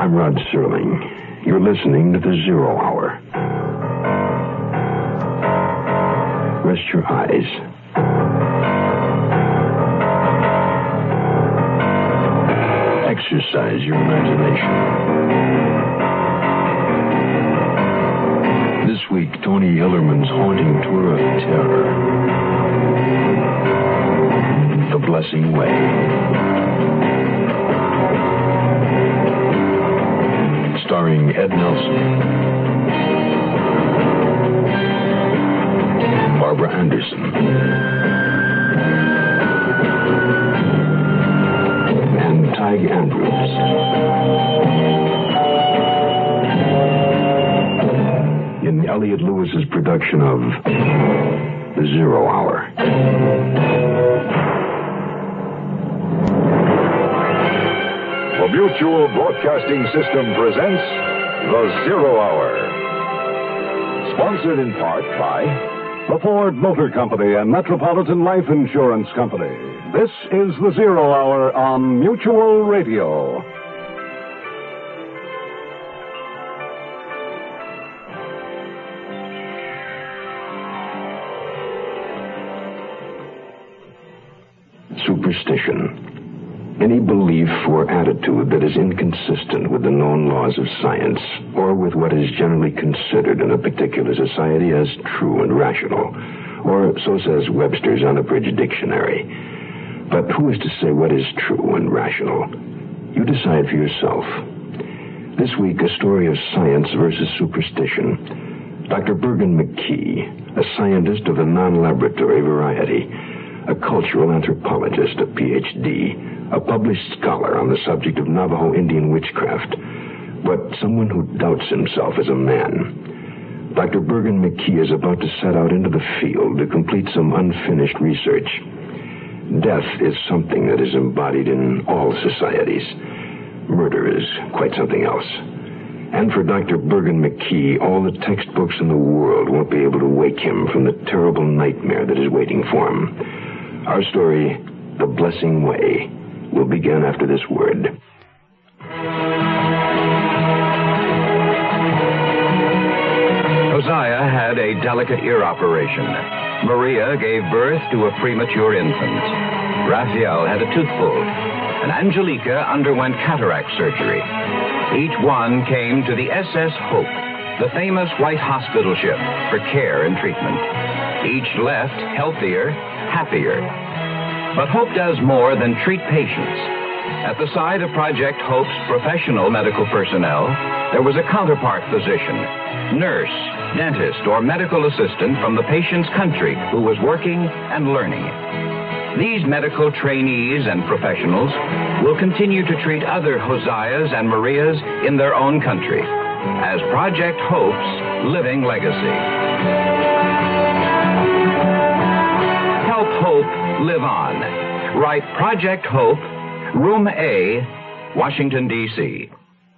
I'm Rod Serling. You're listening to The Zero Hour. Rest your eyes. Exercise your imagination. This week, Tony Hillerman's haunting tour of terror. The Blessing Way. Starring Ed Nelson, Barbara Anderson, and Tig Andrews. In Elliot Lewis's production of The Zero Hour. The Mutual Broadcasting System presents The Zero Hour. Sponsored in part by the Ford Motor Company and Metropolitan Life Insurance Company. This is The Zero Hour on Mutual Radio. Superstition. Any belief or attitude that is inconsistent with the known laws of science or with what is generally considered in a particular society as true and rational, or so says Webster's Unabridged Dictionary. But who is to say what is true and rational? You decide for yourself. This week, a story of science versus superstition. Dr. Bergen McKee, a scientist of the non-laboratory variety, a cultural anthropologist, a Ph.D., a published scholar on the subject of Navajo Indian witchcraft, but someone who doubts himself as a man. Dr. Bergen McKee is about to set out into the field to complete some unfinished research. Death is something that is embodied in all societies. Murder is quite something else. And for Dr. Bergen McKee, all the textbooks in the world won't be able to wake him from the terrible nightmare that is waiting for him. Our story, The Blessing Way, will begin after this word. Hosea had a delicate ear operation. Maria gave birth to a premature infant. Raphael had a tooth pulled. And Angelica underwent cataract surgery. Each one came to the SS Hope, the famous white hospital ship, for care and treatment. Each left healthier, happier. But Hope does more than treat patients. At the side of Project Hope's professional medical personnel, there was a counterpart physician, nurse, dentist, or medical assistant from the patient's country who was working and learning. These medical trainees and professionals will continue to treat other Hoseas and Marias in their own country as Project Hope's living legacy. Help Hope live on. Write Project Hope, Room A, Washington, D.C.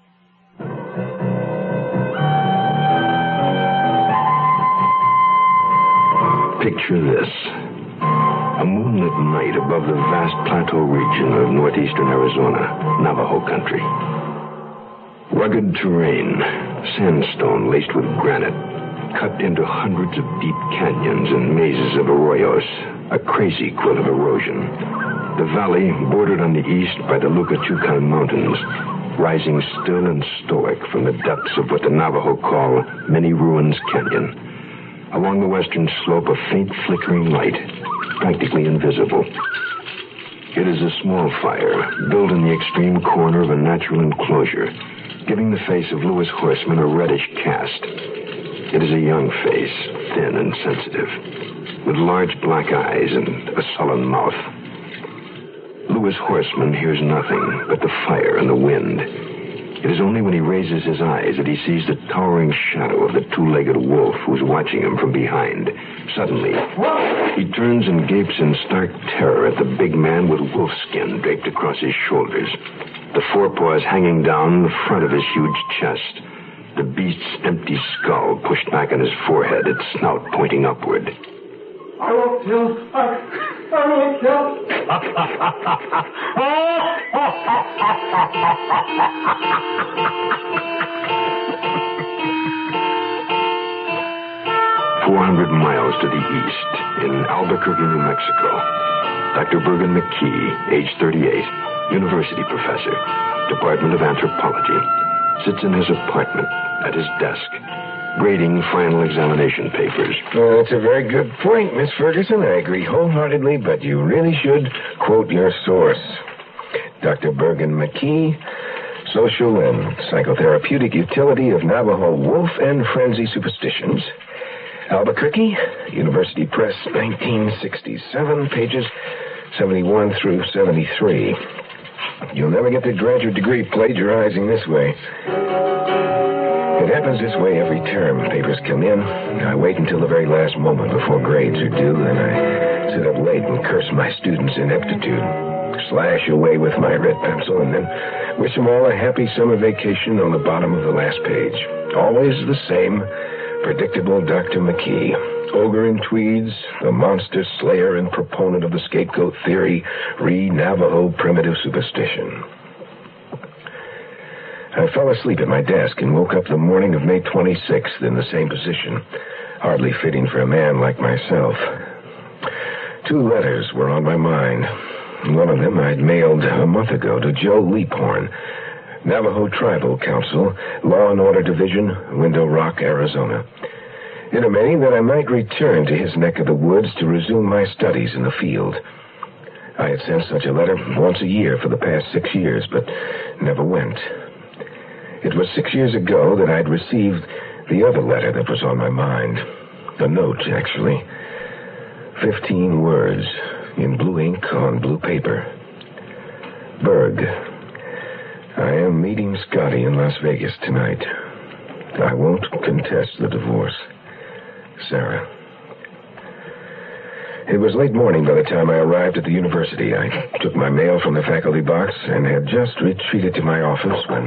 Picture this. A moonlit night above the vast plateau region of northeastern Arizona, Navajo country. Rugged terrain, sandstone laced with granite, cut into hundreds of deep canyons and mazes of arroyos, a crazy quilt of erosion. The valley, bordered on the east by the Lucachucan Mountains, rising still and stoic from the depths of what the Navajo call Many Ruins Canyon. Along the western slope, a faint flickering light, practically invisible. It is a small fire, built in the extreme corner of a natural enclosure, giving the face of Louis Horseman a reddish cast. It is a young face, thin and sensitive, with large black eyes and a sullen mouth. Louis Horseman hears nothing but the fire and the wind. It is only when he raises his eyes that he sees the towering shadow of the two-legged wolf who's watching him from behind. Suddenly, he turns and gapes in stark terror at the big man with wolfskin draped across his shoulders, the forepaws hanging down the front of his huge chest, the beast's empty skull pushed back on his forehead, its snout pointing upward. I will kill. I will kill. "400 miles to the east, in Albuquerque, New Mexico, Dr. Bergen McKee, age 38, university professor, Department of Anthropology, sits in his apartment at his desk, grading final examination papers." That's a very good point, Miss Ferguson. I agree wholeheartedly, but you really should quote your source. Dr. Bergen McKee, Social and Psychotherapeutic Utility of Navajo Wolf and Frenzy Superstitions. Albuquerque, University Press, 1967, pages 71 through 73. You'll never get the graduate degree plagiarizing this way. It happens this way every term. Papers come in. I wait until the very last moment before grades are due, then I sit up late and curse my students' ineptitude, slash away with my red pencil, and then wish them all a happy summer vacation on the bottom of the last page. Always the same predictable Dr. McKee, ogre in tweeds, the monster slayer and proponent of the scapegoat theory, re-Navajo primitive superstition. I fell asleep at my desk and woke up the morning of May 26th in the same position, hardly fitting for a man like myself. 2 letters were on my mind. One of them I'd mailed a month ago to Joe Leaphorn, Navajo Tribal Council, Law and Order Division, Window Rock, Arizona, intimating that I might return to his neck of the woods to resume my studies in the field. I had sent such a letter once a year for the past 6 years, but never went. It was 6 years ago that I'd received the other letter that was on my mind. A note, actually. 15 words in blue ink on blue paper. Berg, I am meeting Scotty in Las Vegas tonight. I won't contest the divorce. Sarah. It was late morning by the time I arrived at the university. I took my mail from the faculty box and had just retreated to my office when...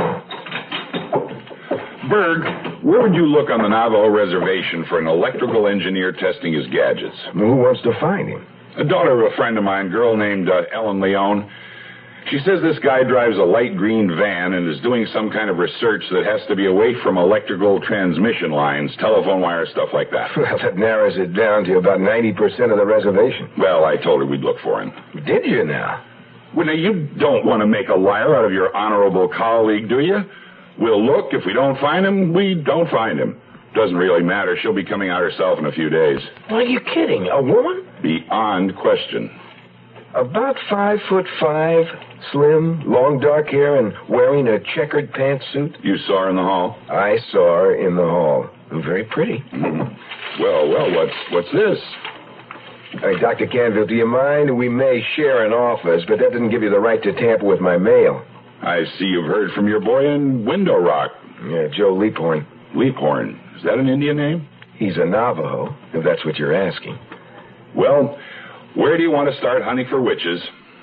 Berg, where would you look on the Navajo reservation for an electrical engineer testing his gadgets? Who wants to find him? A daughter of a friend of mine, girl named Ellen Leone. She says this guy drives a light green van and is doing some kind of research that has to be away from electrical transmission lines, telephone wires, stuff like that. Well, that narrows it down to about 90% of the reservation. Well, I told her we'd look for him. Did you now? Well, now, you don't want to make a liar out of your honorable colleague, do you? We'll look. If we don't find him, we don't find him. Doesn't really matter. She'll be coming out herself in a few days. Are you kidding? A woman? Beyond question. About 5'5", slim, long dark hair, and wearing a checkered pantsuit. You saw her in the hall? I saw her in the hall. Very pretty. Mm-hmm. Well, what's this? Hey, Dr. Canville, do you mind? We may share an office, but that doesn't give you the right to tamper with my mail. I see you've heard from your boy in Window Rock. Yeah, Joe Leaphorn. Leaphorn. Is that an Indian name? He's a Navajo, if that's what you're asking. Well, where do you want to start hunting for witches?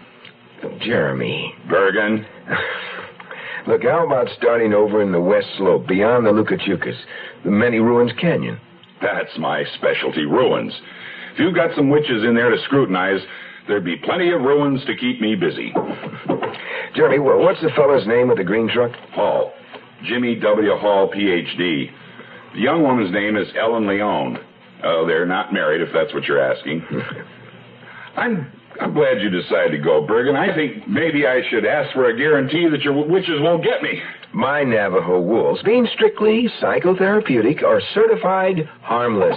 Jeremy. Bergen. Look, how about starting over in the West Slope, beyond the Lucachucas, the Many Ruins Canyon? That's my specialty, ruins. If you've got some witches in there to scrutinize, there'd be plenty of ruins to keep me busy. Jeremy, what's the fellow's name with the green truck? Hall. Jimmy W. Hall, Ph.D. The young woman's name is Ellen Leone. They're not married, if that's what you're asking. I'm glad you decided to go, Bergen. I think maybe I should ask for a guarantee that your witches won't get me. My Navajo wolves, being strictly psychotherapeutic, are certified harmless.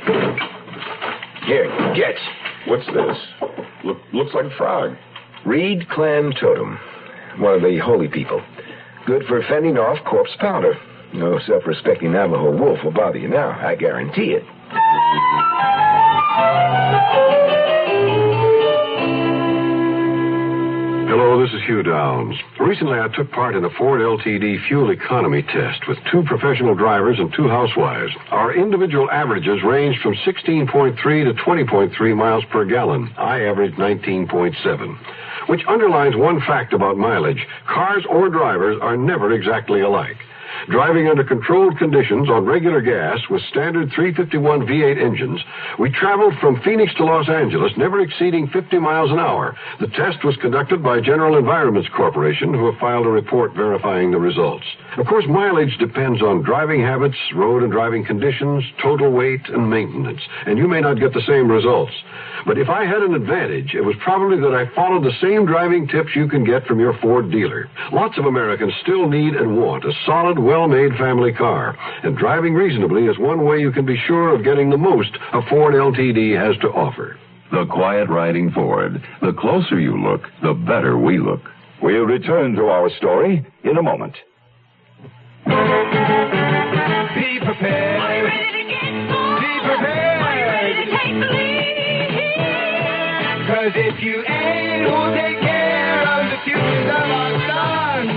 Here, get. What's this? Looks like a frog. Reed Clan Totem. One of the holy people. Good for fending off corpse powder. No self-respecting Navajo wolf will bother you now, I guarantee it. Hello, this is Hugh Downs. Recently, I took part in a Ford LTD fuel economy test with 2 professional drivers and 2 housewives. Our individual averages ranged from 16.3 to 20.3 miles per gallon. I averaged 19.7, which underlines one fact about mileage. Cars or drivers are never exactly alike. Driving under controlled conditions on regular gas with standard 351 V8 engines, we traveled from Phoenix to Los Angeles, never exceeding 50 miles an hour. The test was conducted by General Environments Corporation, who have filed a report verifying the results. Of course, mileage depends on driving habits, road and driving conditions, total weight, and maintenance, and you may not get the same results. But if I had an advantage, it was probably that I followed the same driving tips you can get from your Ford dealer. Lots of Americans still need and want a solid, well-made family car, and driving reasonably is one way you can be sure of getting the most a Ford LTD has to offer. The quiet riding Ford. The closer you look, the better we look. We'll return to our story in a moment. Be prepared. Are you ready to get more? Be prepared. Are you ready to take the lead? 'Cause if you ain't, who'll take care of the futures of our sons?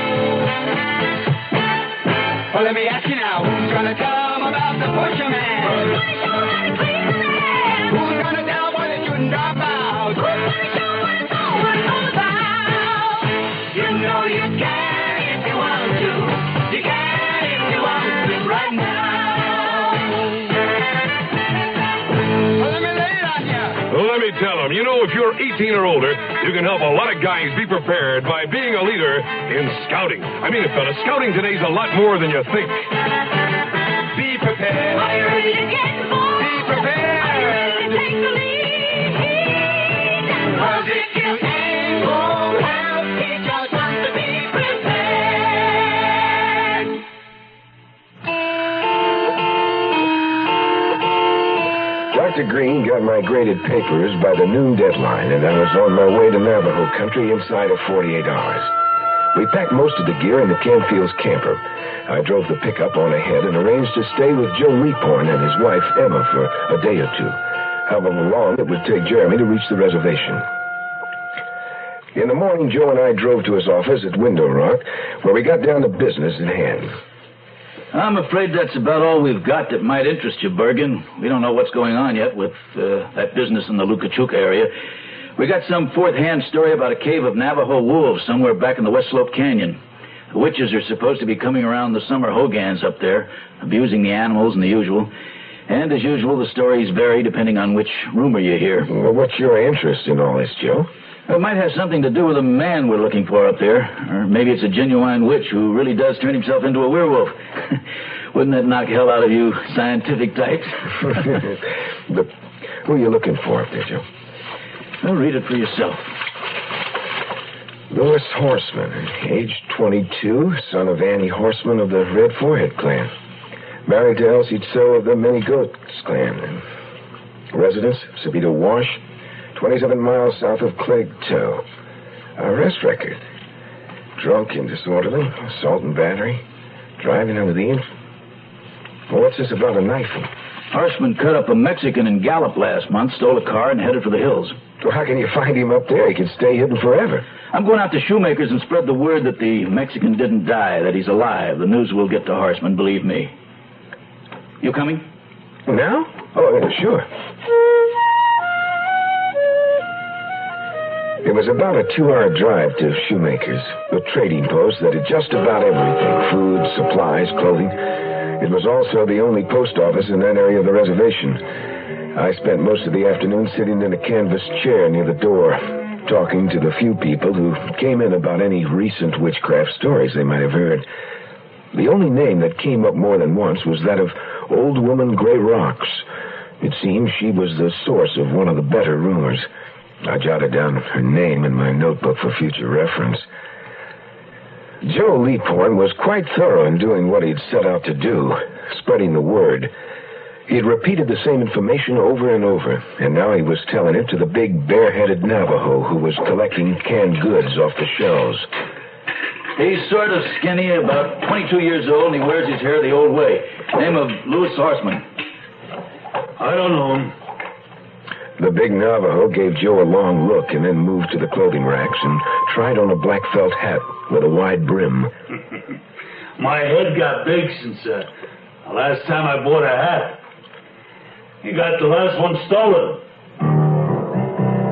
Well, let me ask you now, who's gonna tell them about the pusher man? Who's gonna show them how to clean the land? Who's gonna tell them why they shouldn't drop out? Who's gonna show them what it's all about? You know you can if you want to. You can if you want to right now. Well, let me lay it on you. Well, let me tell them, if you're 18 or older, you can help a lot of guys be prepared by being a leader in scouting. I mean it, fella, scouting today's a lot more than you think. Be prepared. Are you ready to get more? Be prepared. Are you ready to take the lead? 'Cause if you ain't, won't help teach your sons to be prepared. Dr. Green got my graded papers by the noon deadline, and I was on my way to Navajo country inside of 48 hours. We packed most of the gear in the Canfields camper. I drove the pickup on ahead and arranged to stay with Joe Leaphorn and his wife, Emma, for a day or two, however long it would take Jeremy to reach the reservation. In the morning, Joe and I drove to his office at Window Rock, where we got down to business at hand. I'm afraid that's about all we've got that might interest you, Bergen. We don't know what's going on yet with that business in the Lukachuka area. We got some fourth-hand story about a cave of Navajo wolves somewhere back in the West Slope Canyon. The witches are supposed to be coming around the summer hogans up there, abusing the animals and the usual. And as usual, the stories vary depending on which rumor you hear. Well, what's your interest in all this, Joe? It might have something to do with the man we're looking for up there. Or maybe it's a genuine witch who really does turn himself into a werewolf. Wouldn't that knock hell out of you scientific types? But who are you looking for up there, Joe? Well, read it for yourself. Louis Horseman, age 22, son of Annie Horseman of the Red Forehead clan. Married to Elsie Tso of the Many Goats clan. Residence, Sabito Wash, 27 miles south of Clegg Toe. Arrest record. Drunk and disorderly, assault and battery, driving under the influence. Well, what's this about a knifing? Horseman cut up a Mexican in Gallup last month, stole a car, and headed for the hills. Well, how can you find him up there? He could stay hidden forever. I'm going out to Shoemaker's and spread the word that the Mexican didn't die, that he's alive. The news will get to Horseman, believe me. You coming? Now? Oh, yeah, sure. It was about a 2-hour drive to Shoemaker's, a trading post that had just about everything: food, supplies, clothing. It was also the only post office in that area of the reservation. I spent most of the afternoon sitting in a canvas chair near the door, talking to the few people who came in about any recent witchcraft stories they might have heard. The only name that came up more than once was that of Old Woman Gray Rocks. It seemed she was the source of one of the better rumors. I jotted down her name in my notebook for future reference. Joe Leaphorn was quite thorough in doing what he'd set out to do, spreading the word. He'd repeated the same information over and over, and now he was telling it to the big bare-headed Navajo who was collecting canned goods off the shelves. He's sort of skinny, about 22 years old, and he wears his hair the old way. Name of Louis Horseman. I don't know him. The big Navajo gave Joe a long look and then moved to the clothing racks and tried on a black felt hat with a wide brim. My head got big since the last time I bought a hat. You got the last one stolen.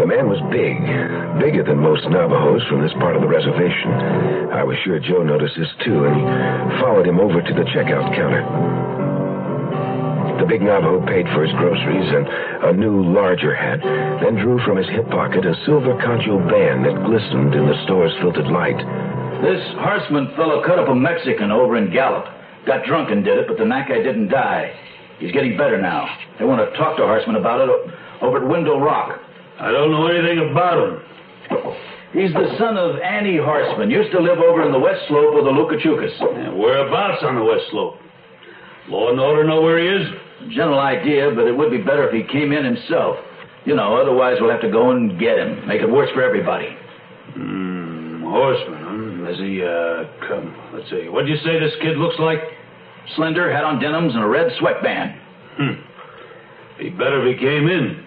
The man was big, bigger than most Navajos from this part of the reservation. I was sure Joe noticed this too, and he followed him over to the checkout counter. The big Navajo paid for his groceries and a new, larger hat, then drew from his hip pocket a silver concho band that glistened in the store's filtered light. This Horseman fellow cut up a Mexican over in Gallup. Got drunk and did it, but the Nacai didn't die. He's getting better now. They want to talk to Horseman about it over at Window Rock. I don't know anything about him. He's the son of Annie Horseman. Used to live over in the west slope of the Lucas. And whereabouts on the west slope? Law and order know where he is? General idea, but it would be better if he came in himself. You know, otherwise we'll have to go and get him. Make it worse for everybody. Horseman, huh? Does he, come? Let's see. What'd you say this kid looks like? Slender, hat on denims, and a red sweatband. He better if he came in.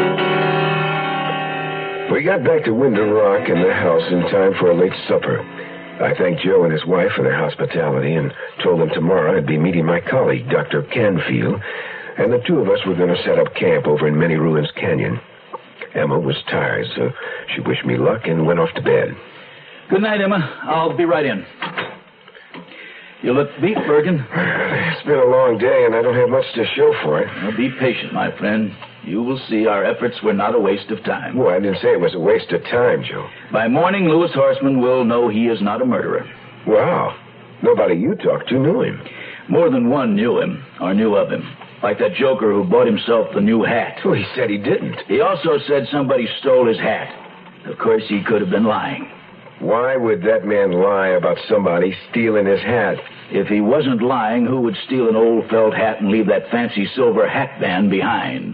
We got back to Window Rock and the house in time for a late supper. I thanked Joe and his wife for their hospitality and told them tomorrow I'd be meeting my colleague, Dr. Canfield, and the two of us were going to set up camp over in Many Ruins Canyon. Emma was tired, so she wished me luck and went off to bed. Good night, Emma. I'll be right in. You look beat, Bergen. It's been a long day, and I don't have much to show for it. Well, be patient, my friend. You will see our efforts were not a waste of time. Well, I didn't say it was a waste of time, Joe. By morning, Louis Horseman will know he is not a murderer. Wow. Nobody you talked to knew him. More than one knew him, or knew of him. Like that joker who bought himself the new hat. Well, he said he didn't. He also said somebody stole his hat. Of course, he could have been lying. Why would that man lie about somebody stealing his hat? If he wasn't lying, who would steal an old felt hat and leave that fancy silver hat band behind?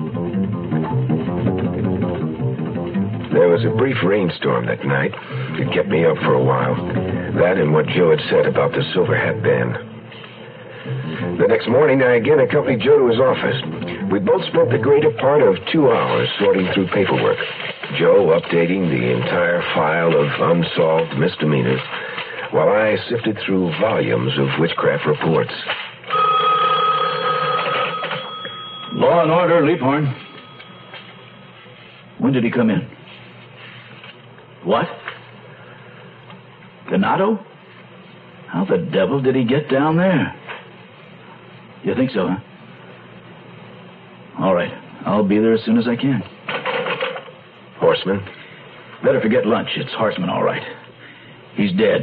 There was a brief rainstorm that night. It kept me up for a while. That and what Joe had said about the silver hat band. The next morning, I again accompanied Joe to his office. We both spent the greater part of 2 hours sorting through paperwork. Joe updating the entire file of unsolved misdemeanors, while I sifted through volumes of witchcraft reports. Law and order, Leaphorn. When did he come in? What? Ganado? How the devil did he get down there? You think so, huh? All right. I'll be there as soon as I can. Horseman? Better forget lunch. It's Horseman, all right. He's dead.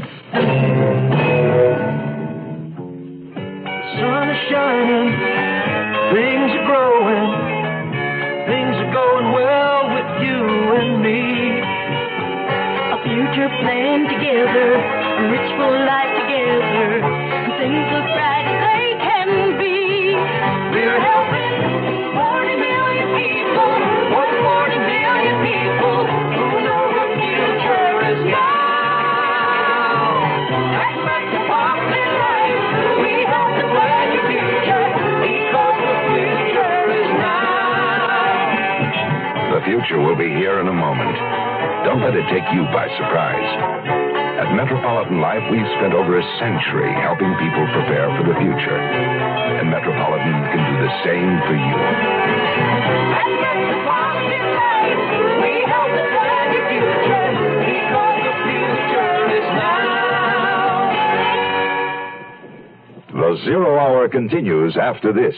The sun is shining. Things are growing. Things are going well with you and me. A future planned together. A rich full life together. And things look bright as they can be. We're helping 40 million people. More than 40 million people who know the future is now. At Metropolitan Life, we help to plan your future because the future is now. The future will be here in a moment. Don't let it take you by surprise. At Metropolitan Life, we've spent over a century helping people prepare for the future. And Metropolitan can do the same for you. At Metropolitan Life, we help to plan your future because the future is now. The Zero Hour continues after this.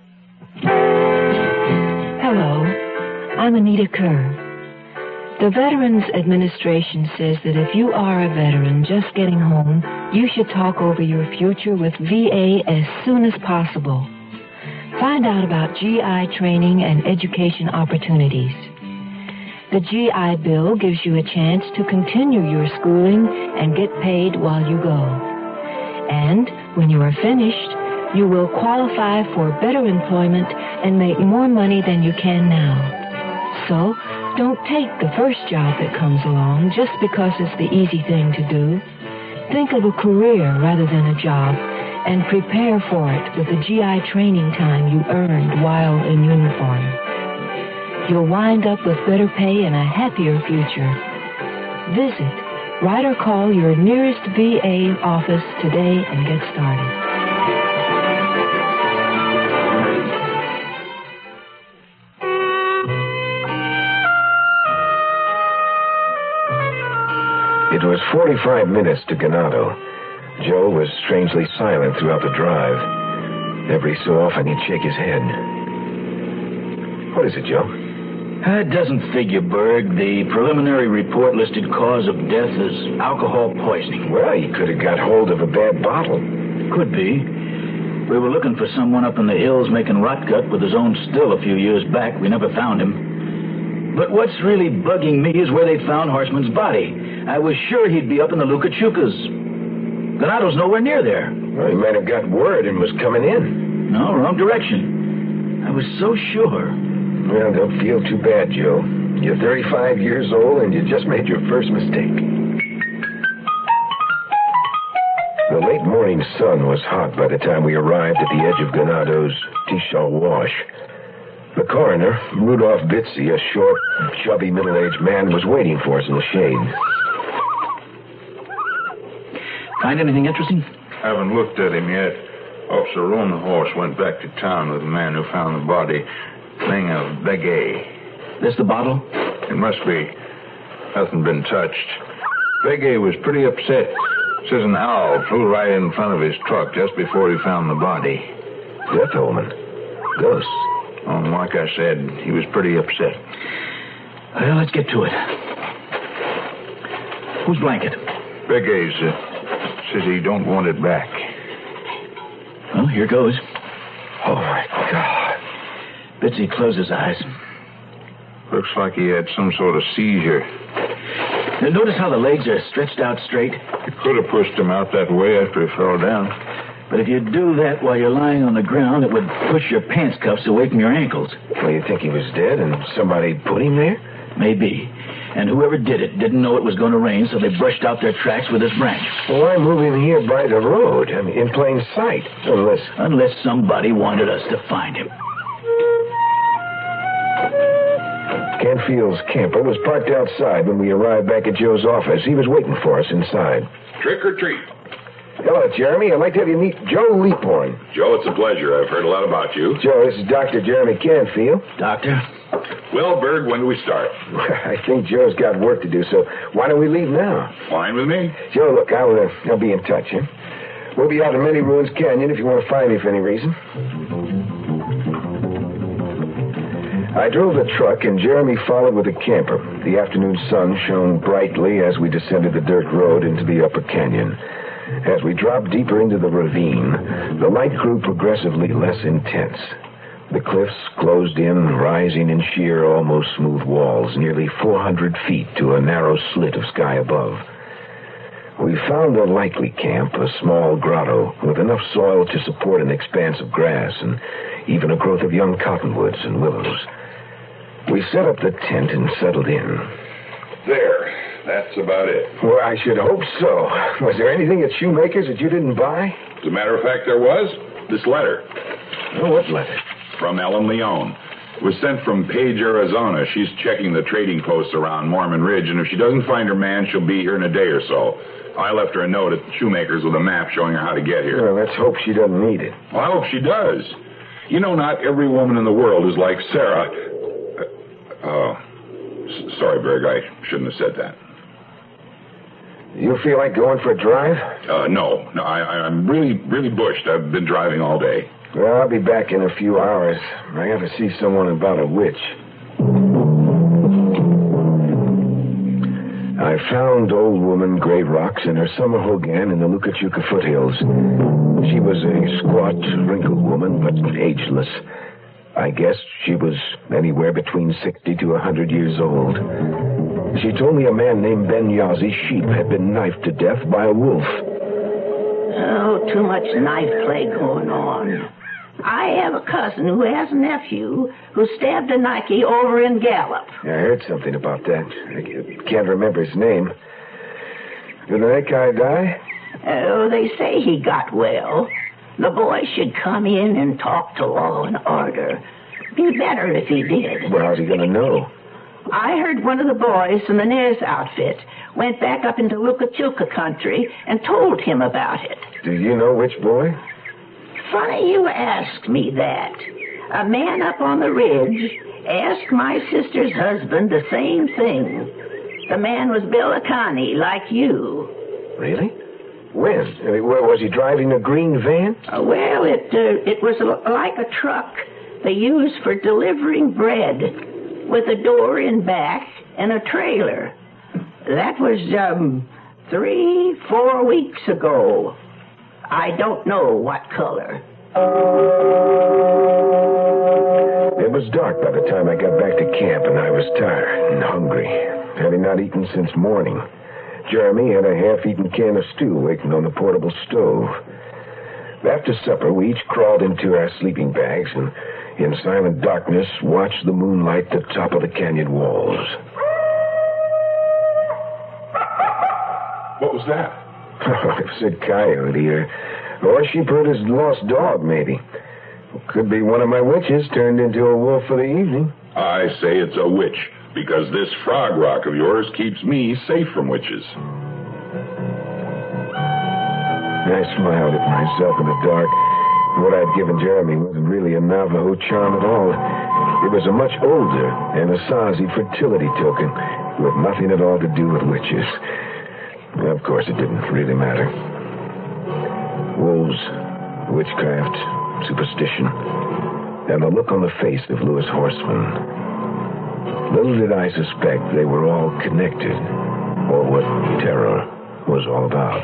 Hello, I'm Anita Kerr. The Veterans Administration says that if you are a veteran just getting home, you should talk over your future with VA as soon as possible. Find out about GI training and education opportunities. The GI Bill gives you a chance to continue your schooling and get paid while you go. And when you are finished, you will qualify for better employment and make more money than you can now. So, don't take the first job that comes along just because it's the easy thing to do. Think of a career rather than a job and prepare for it with the GI training time you earned while in uniform. You'll wind up with better pay and a happier future. Visit, write or call your nearest VA office today and get started. It was 45 minutes to Ganado. Joe was strangely silent throughout the drive. Every so often he'd shake his head. What is it, Joe? It doesn't figure, Berg. The preliminary report listed cause of death as alcohol poisoning. Well, he could have got hold of a bad bottle. Could be. We were looking for someone up in the hills making rot gut with his own still a few years back. We never found him. But what's really bugging me is where they found Horseman's body. I was sure he'd be up in the Lukachukas. Ganado's nowhere near there. Well, he might have got word and was coming in. No, wrong direction. I was so sure. Well, don't feel too bad, Joe. You're 35 years old and you just made your first mistake. The late morning sun was hot by the time we arrived at the edge of Ganado's Tishal Wash. The coroner, Rudolph Bitzy, a short, chubby, middle-aged man, was waiting for us in the shade. Find anything interesting? Haven't looked at him yet. Officer Roan, the horse, went back to town with the man who found the body. Thing of Begay. This the bottle? It must be. Hasn't been touched. Begay was pretty upset. Says an owl flew right in front of his truck just before he found the body. Death omen. Ghosts. Oh, like I said, he was pretty upset. Well, let's get to it. Whose blanket? Begay's. Says he don't want it back. Well, here goes. Oh, my God. Bitzy closed his eyes. Looks like he had some sort of seizure. Now, notice how the legs are stretched out straight? You could have pushed him out that way after he fell down. But if you do that while you're lying on the ground, it would push your pants cuffs away from your ankles. Well, you think he was dead and somebody put him there? Maybe. And whoever did it didn't know it was going to rain, so they brushed out their tracks with this branch. Well, why move him here by the road? I mean, in plain sight. Unless somebody wanted us to find him. Canfield's camper was parked outside when we arrived back at Joe's office. He was waiting for us inside. Trick or treat. Hello, Jeremy. I'd like to have you meet Joe Leaphorn. Joe, it's a pleasure. I've heard a lot about you. Joe, this is Dr. Jeremy Canfield. Doctor? Well, Berg, when do we start? I think Joe's got work to do, so why don't we leave now? Fine with me. Joe, look, I'll be in touch, huh? We'll be out in Many Ruins Canyon if you want to find me for any reason. I drove the truck, and Jeremy followed with a camper. The afternoon sun shone brightly as we descended the dirt road into the upper canyon. As we dropped deeper into the ravine, the light grew progressively less intense. The cliffs closed in, rising in sheer, almost smooth walls, nearly 400 feet to a narrow slit of sky above. We found a likely camp, a small grotto with enough soil to support an expanse of grass and even a growth of young cottonwoods and willows. We set up the tent and settled in. There. That's about it. Well, I should hope so. Was there anything at Shoemaker's that you didn't buy? As a matter of fact, there was. This letter. Oh, what letter? From Ellen Leone. It was sent from Page, Arizona. She's checking the trading posts around Mormon Ridge, and if she doesn't find her man, she'll be here in a day or so. I left her a note at Shoemaker's with a map showing her how to get here. Well, let's hope she doesn't need it. Well, I hope she does. You know, not every woman in the world is like Sarah. Sorry, Berg, I shouldn't have said that. You feel like going for a drive? No, I'm really bushed. I've been driving all day. Well, I'll be back in a few hours. I have to see someone about a witch. I found old woman Gray Rocks in her summer hogan in the Lukachuka foothills. She was a squat, wrinkled woman, but ageless. I guess she was anywhere between 60 to 100 years old. She told me a man named Ben Yazzie Sheep had been knifed to death by a wolf. Oh, too much knife play going on. I have a cousin who has a nephew who stabbed a Nike over in Gallup. I heard something about that. I can't remember his name. Did that guy die? Oh, they say he got well. The boy should come in and talk to law and order. Be better if he did. Well, how's he going to know? I heard one of the boys from the Nares outfit went back up into Lukachuka country and told him about it. Do you know which boy? Funny you ask me that. A man up on the ridge asked my sister's husband the same thing. The man was Bill Akani, like you. Really? When? Was he driving a green van? Well, it was like a truck they used for delivering bread, with a door in back and a trailer. That was 3-4 weeks ago. I don't know what color. It was dark by the time I got back to camp, and I was tired and hungry, having not eaten since morning. Jeremy had a half-eaten can of stew waiting on the portable stove. After supper, we each crawled into our sleeping bags and, in silent darkness, watched the moon light the top of the canyon walls. What was that? It was a coyote, or Sheepherder's lost dog, maybe. Could be one of my witches turned into a wolf for the evening. I say it's a witch, because this frog rock of yours keeps me safe from witches. I smiled at myself in the dark. What I'd given Jeremy wasn't really a Navajo charm at all. It was a much older Anasazi fertility token with nothing at all to do with witches. Of course, it didn't really matter. Wolves, witchcraft, superstition, and the look on the face of Louis Horseman. Little did I suspect they were all connected, or what terror was all about.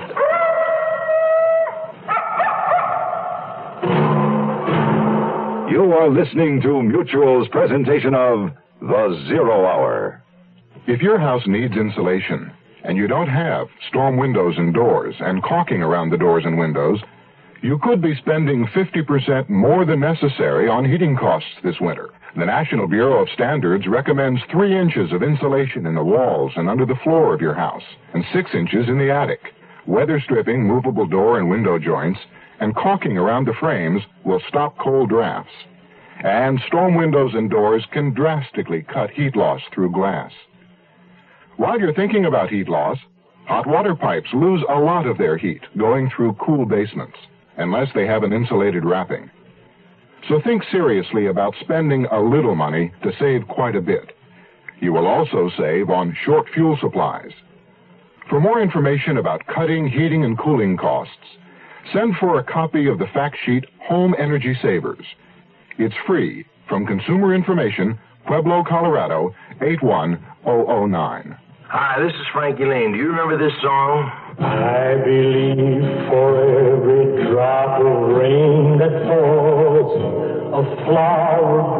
You are listening to Mutual's presentation of The Zero Hour. If your house needs insulation, and you don't have storm windows and doors and caulking around the doors and windows, you could be spending 50% more than necessary on heating costs this winter. The National Bureau of Standards recommends 3 inches of insulation in the walls and under the floor of your house, and 6 inches in the attic. Weather stripping movable door and window joints and caulking around the frames will stop cold drafts. And storm windows and doors can drastically cut heat loss through glass. While you're thinking about heat loss, hot water pipes lose a lot of their heat going through cool basements, unless they have an insulated wrapping. So think seriously about spending a little money to save quite a bit. You will also save on short fuel supplies. For more information about cutting heating and cooling costs, send for a copy of the fact sheet Home Energy Savers. It's free from Consumer Information, Pueblo, Colorado, 81009. Hi, this is Frankie Lane. Do you remember this song? I believe for every drop of rain that falls, a flower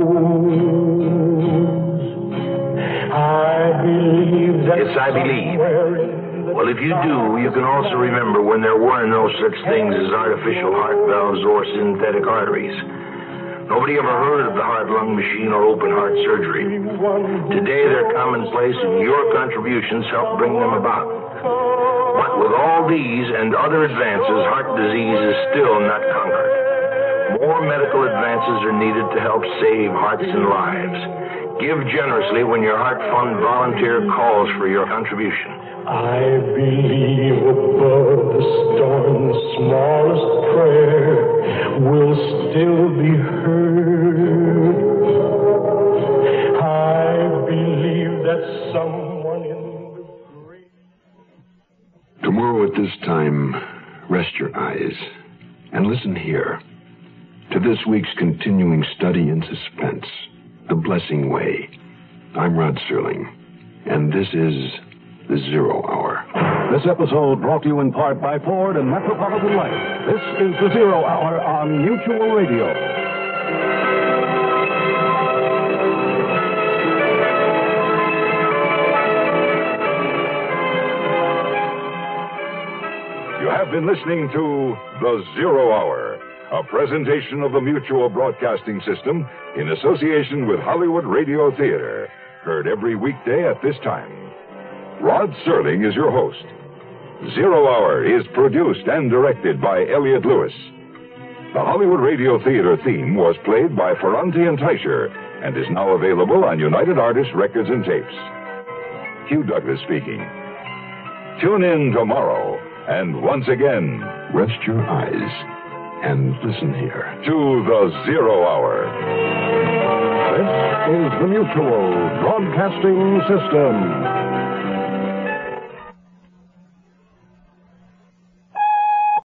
grows. I believe that. Yes, I believe. Well, if you do, you can also remember when there were no such things as artificial heart valves or synthetic arteries. Nobody ever heard of the heart-lung machine or open-heart surgery. Today, they're commonplace, and your contributions help bring them about. But with all these and other advances, heart disease is still not conquered. More medical advances are needed to help save hearts and lives. Give generously when your Heart Fund volunteer calls for your contribution. I believe above the storm, the smallest prayer will still be heard. I believe that someone in the great... Tomorrow at this time, rest your eyes and listen here to this week's continuing study in suspense, The Blessing Way. I'm Rod Serling, and this is The Zero Hour. This episode brought to you in part by Ford and Metropolitan Life. This is The Zero Hour on Mutual Radio. You have been listening to The Zero Hour, a presentation of the Mutual Broadcasting System in association with Hollywood Radio Theater, heard every weekday at this time. Rod Serling is your host. Zero Hour is produced and directed by Elliott Lewis. The Hollywood Radio Theater theme was played by Ferranti and Teicher and is now available on United Artists Records and Tapes. Hugh Douglas speaking. Tune in tomorrow, and once again, rest your eyes and listen here to The Zero Hour. This is the Mutual Broadcasting System.